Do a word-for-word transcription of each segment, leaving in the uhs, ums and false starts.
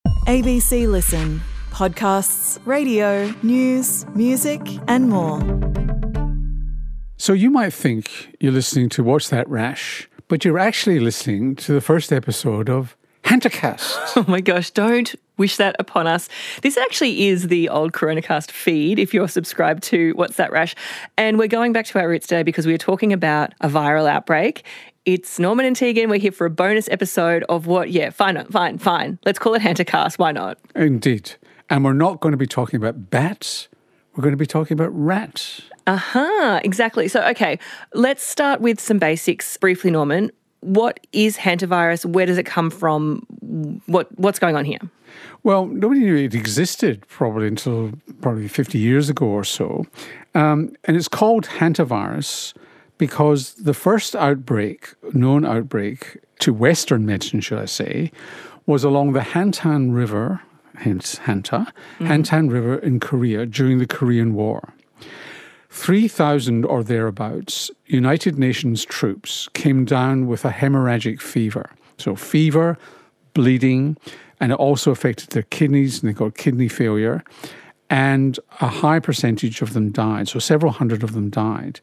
A B C Listen. Podcasts, radio, news, music and more. So you might think you're listening to What's That Rash, but you're actually listening to the first episode of Hantacast. Oh my gosh, don't wish that upon us. This actually is the old Coronacast feed if you're subscribed to What's That Rash. And we're going back to our roots today because we're talking about a viral outbreak. It's Norman and Tegan. We're here for a bonus episode of what, yeah, fine, fine, fine. Let's call it Hantacast. Why not? Indeed. And we're not going to be talking about bats. We're going to be talking about rats. Aha, uh-huh, exactly. So, okay, let's start with some basics briefly, Norman. What is hantavirus? Where does it come from? What What's going on here? Well, nobody knew it existed probably until probably fifty years ago or so. Um, and it's called hantavirus because the first outbreak, known outbreak to Western medicine, shall I say, was along the Hantan River, hence Hanta, mm-hmm. Hantan River in Korea during the Korean War. three thousand or thereabouts United Nations troops came down with a hemorrhagic fever. So fever, bleeding, and it also affected their kidneys, and they got kidney failure, and a high percentage of them died. So several hundred of them died.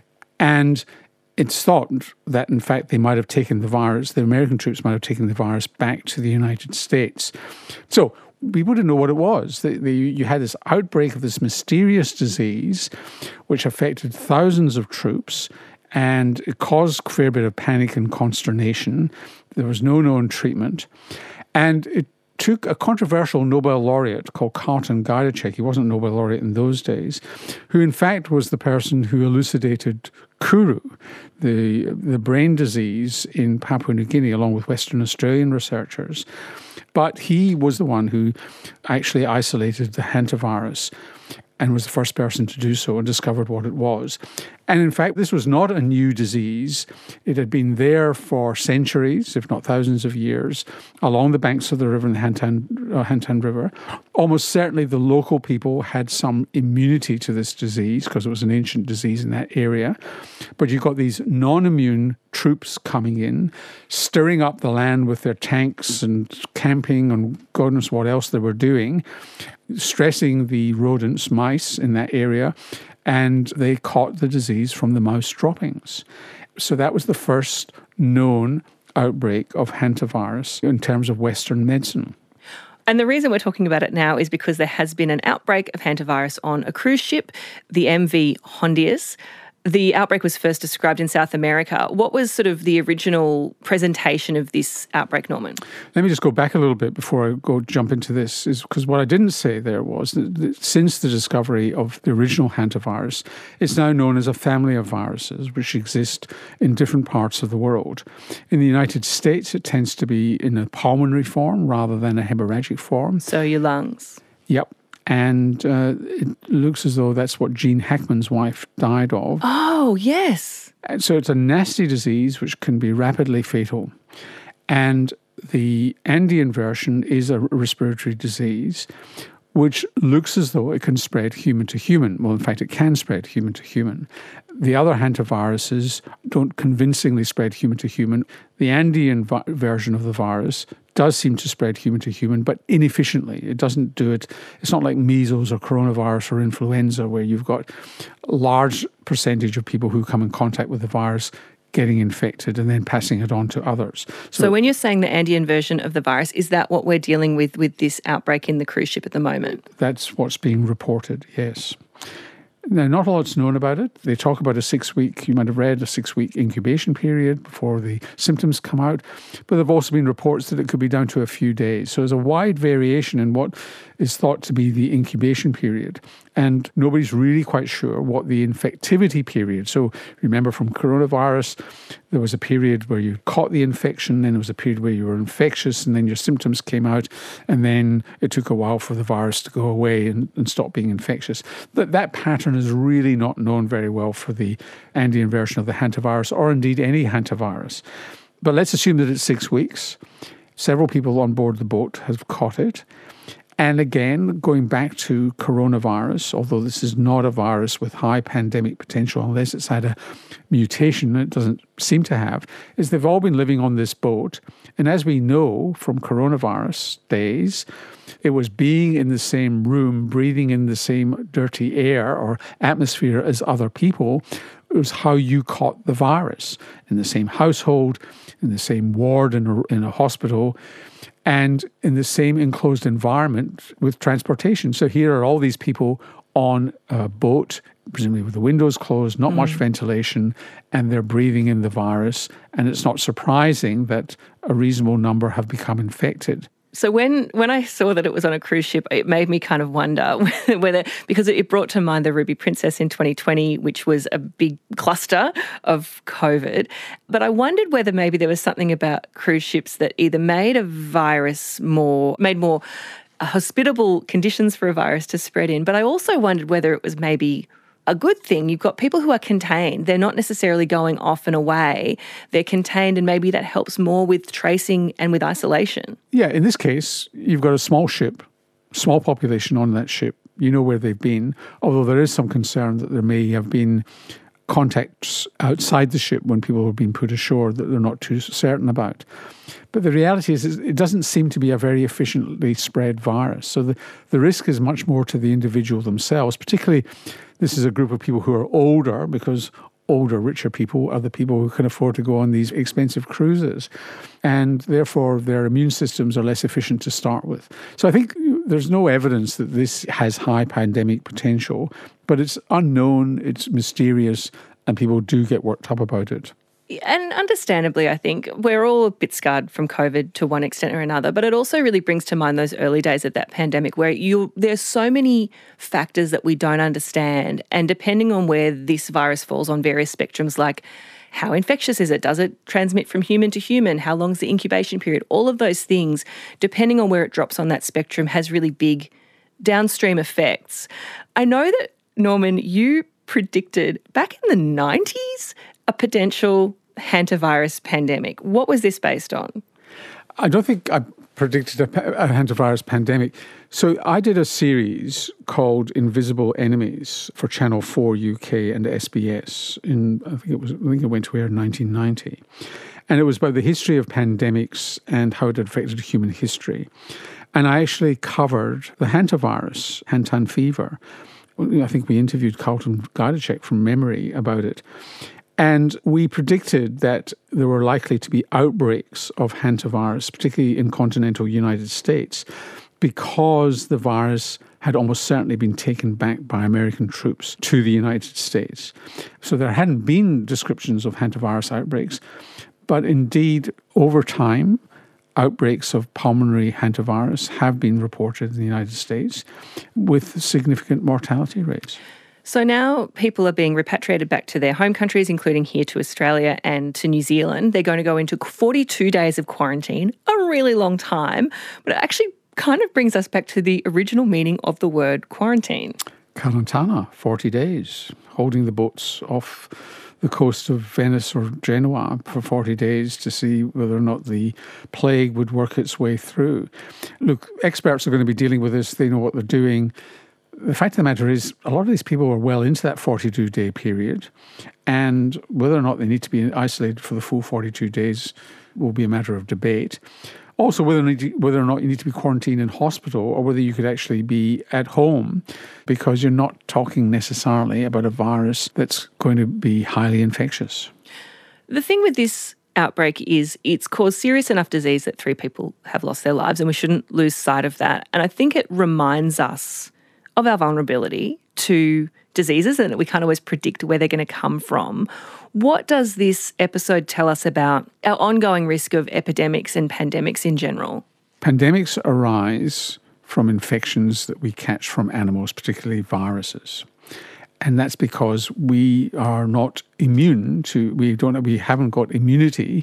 And it's thought that, in fact, they might have taken the virus, the American troops might have taken the virus back to the United States. So we wouldn't know what it was. The, the, you had this outbreak of this mysterious disease which affected thousands of troops, and it caused a fair bit of panic and consternation. There was no known treatment. And it took a controversial Nobel laureate called Carlton Gajdusek, he wasn't a Nobel laureate in those days, who in fact was the person who elucidated Kuru, the, the brain disease in Papua New Guinea, along with Western Australian researchers. But he was the one who actually isolated the hantavirus and was the first person to do so and discovered what it was. And in fact, this was not a new disease. It had been there for centuries, if not thousands of years, along the banks of the river, in the Hantan, uh, Hantan River. Almost certainly the local people had some immunity to this disease because it was an ancient disease in that area. But you've got these non-immune troops coming in, stirring up the land with their tanks and camping and God knows what else they were doing, stressing the rodents, mice in that area, and they caught the disease from the mouse droppings. So that was the first known outbreak of hantavirus in terms of Western medicine. And the reason we're talking about it now is because there has been an outbreak of hantavirus on a cruise ship, the M V Hondius. The outbreak was first described in South America. What was sort of the original presentation of this outbreak, Norman? Let me just go back a little bit before I go jump into this, is because what I didn't say there was that, that since the discovery of the original hantavirus, it's now known as a family of viruses which exist in different parts of the world. In the United States, it tends to be in a pulmonary form rather than a hemorrhagic form. So your lungs. Yep. And uh, it looks as though that's what Gene Hackman's wife died of. Oh, yes. And so it's a nasty disease which can be rapidly fatal. And the Andean version is a respiratory disease which looks as though it can spread human to human. Well, in fact, it can spread human to human. The other hantaviruses don't convincingly spread human to human. The Andean vi- version of the virus does seem to spread human to human, but inefficiently. It doesn't do it. It's not like measles or coronavirus or influenza where you've got a large percentage of people who come in contact with the virus getting infected and then passing it on to others. So, so when you're saying the Andean version of the virus, is that what we're dealing with with this outbreak in the cruise ship at the moment? That's what's being reported, yes. Now, not a lot's known about it. They talk about a six-week, you might have read, a six-week incubation period before the symptoms come out. But there have also been reports that it could be down to a few days. So there's a wide variation in what is thought to be the incubation period. And nobody's really quite sure what the infectivity period. So remember from coronavirus, there was a period where you caught the infection, then there was a period where you were infectious, and then your symptoms came out, and then it took a while for the virus to go away and, and stop being infectious. That, that pattern is really not known very well for the Andean version of the hantavirus, or indeed any hantavirus. But let's assume that it's six weeks. Several people on board the boat have caught it. And again, going back to coronavirus, although this is not a virus with high pandemic potential unless it's had a mutation, it doesn't seem to have, is they've all been living on this boat. And as we know from coronavirus days, it was being in the same room, breathing in the same dirty air or atmosphere as other people. It was how you caught the virus, in the same household, in the same ward in a, in a hospital, and in the same enclosed environment with transportation. So here are all these people on a boat, presumably with the windows closed, not mm. much ventilation, and they're breathing in the virus. And it's not surprising that a reasonable number have become infected. So when, when I saw that it was on a cruise ship, it made me kind of wonder whether, because it brought to mind the Ruby Princess in twenty twenty, which was a big cluster of COVID. But I wondered whether maybe there was something about cruise ships that either made a virus more, made more hospitable conditions for a virus to spread in. But I also wondered whether it was maybe a good thing. You've got people who are contained. They're not necessarily going off and away. They're contained, and maybe that helps more with tracing and with isolation. Yeah, in this case, you've got a small ship, small population on that ship. You know where they've been, although there is some concern that there may have been contacts outside the ship when people have been put ashore that they're not too certain about. But the reality is it doesn't seem to be a very efficiently spread virus. So the, the risk is much more to the individual themselves, particularly this is a group of people who are older, because older, richer people are the people who can afford to go on these expensive cruises. And therefore, their immune systems are less efficient to start with. So I think there's no evidence that this has high pandemic potential, but it's unknown, it's mysterious, and people do get worked up about it. And understandably, I think we're all a bit scarred from COVID to one extent or another, but it also really brings to mind those early days of that pandemic where you there's so many factors that we don't understand, and depending on where this virus falls on various spectrums, like how infectious is it? Does it transmit from human to human? How long's the incubation period? All of those things, depending on where it drops on that spectrum, has really big downstream effects. I know that, Norman, you predicted back in the nineties a potential hantavirus pandemic. What was this based on? I don't think I predicted a, a hantavirus pandemic. So I did a series called Invisible Enemies for Channel four U K and S B S. In I think it was I think it went to air in nineteen ninety, and it was about the history of pandemics and how it had affected human history. And I actually covered the hantavirus, Hantan fever. I think we interviewed Carlton Gajdusek from memory about it. And we predicted that there were likely to be outbreaks of hantavirus, particularly in continental United States, because the virus had almost certainly been taken back by American troops to the United States. So there hadn't been descriptions of hantavirus outbreaks, but indeed, over time, outbreaks of pulmonary hantavirus have been reported in the United States with significant mortality rates. So now people are being repatriated back to their home countries, including here to Australia and to New Zealand. They're going to go into forty-two days of quarantine, a really long time, but it actually kind of brings us back to the original meaning of the word quarantine. Quarantana, forty days, holding the boats off the coast of Venice or Genoa for forty days to see whether or not the plague would work its way through. Look, experts are going to be dealing with this. They know what they're doing. The fact of the matter is a lot of these people are well into that forty-two day period, and whether or not they need to be isolated for the full forty-two days will be a matter of debate. Also, whether whether or not you need to be quarantined in hospital or whether you could actually be at home, because you're not talking necessarily about a virus that's going to be highly infectious. The thing with this outbreak is it's caused serious enough disease that three people have lost their lives, and we shouldn't lose sight of that. And I think it reminds us of our vulnerability to diseases and that we can't always predict where they're going to come from. What does this episode tell us about our ongoing risk of epidemics and pandemics in general? Pandemics arise from infections that we catch from animals, particularly viruses. And that's because we are not immune to, we don't, we haven't got immunity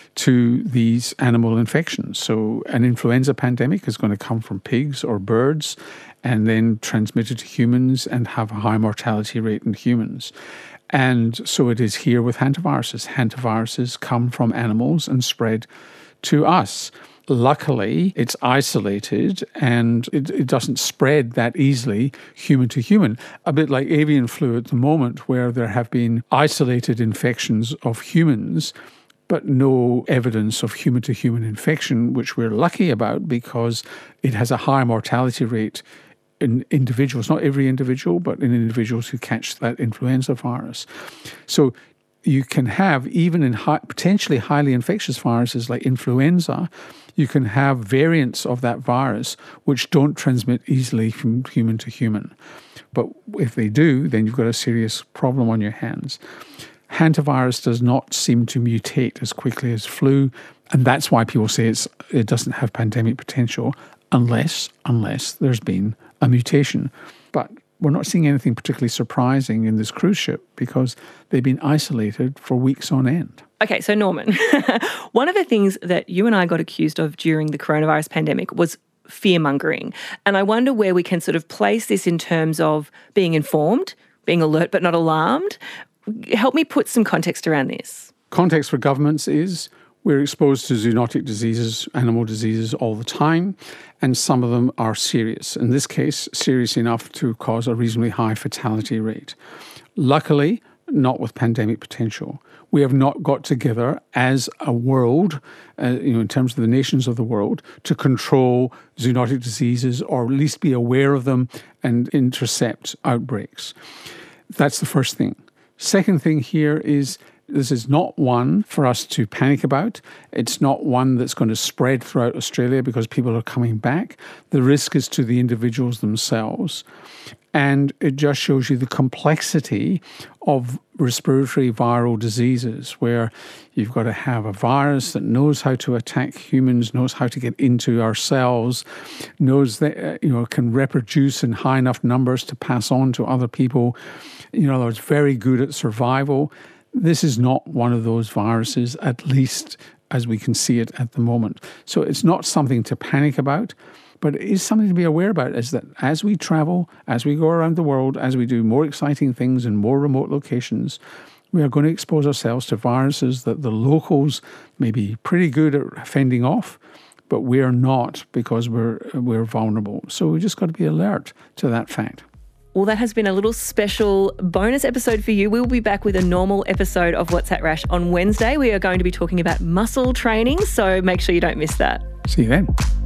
to these animal infections. So an influenza pandemic is going to come from pigs or birds and then transmitted to humans and have a high mortality rate in humans. And so it is here with hantaviruses. Hantaviruses come from animals and spread to us. Luckily, it's isolated and it, it doesn't spread that easily human to human. A bit like avian flu at the moment, where there have been isolated infections of humans, but no evidence of human-to-human infection, which we're lucky about because it has a high mortality rate in individuals, not every individual, but in individuals who catch that influenza virus. So you can have, even in high, potentially highly infectious viruses like influenza, you can have variants of that virus which don't transmit easily from human to human. But if they do, then you've got a serious problem on your hands. Hantavirus does not seem to mutate as quickly as flu, and that's why people say it's, it doesn't have pandemic potential unless, unless there's been a mutation. But we're not seeing anything particularly surprising in this cruise ship because they've been isolated for weeks on end. Okay, so Norman, one of the things that you and I got accused of during the coronavirus pandemic was fear-mongering. And I wonder where we can sort of place this in terms of being informed, being alert but not alarmed. Help me put some context around this. Context for governments is we're exposed to zoonotic diseases, animal diseases all the time, and some of them are serious. In this case, serious enough to cause a reasonably high fatality rate. Luckily, not with pandemic potential. We have not got together as a world, uh, you know, in terms of the nations of the world, to control zoonotic diseases or at least be aware of them and intercept outbreaks. That's the first thing. Second thing here is this is not one for us to panic about. It's not one that's going to spread throughout Australia because people are coming back. The risk is to the individuals themselves. And it just shows you the complexity of respiratory viral diseases, where you've got to have a virus that knows how to attack humans, knows how to get into our cells, knows that, uh, you know, can reproduce in high enough numbers to pass on to other people. In other words, very good at survival. This is not one of those viruses, at least as we can see it at the moment. So it's not something to panic about, but it is something to be aware about, is that as we travel, as we go around the world, as we do more exciting things in more remote locations, we are going to expose ourselves to viruses that the locals may be pretty good at fending off, but we are not because we're we're vulnerable. So we just got to be alert to that fact. Well, that has been a little special bonus episode for you. We'll be back with a normal episode of What's That Rash on Wednesday. We are going to be talking about muscle training, so make sure you don't miss that. See you then.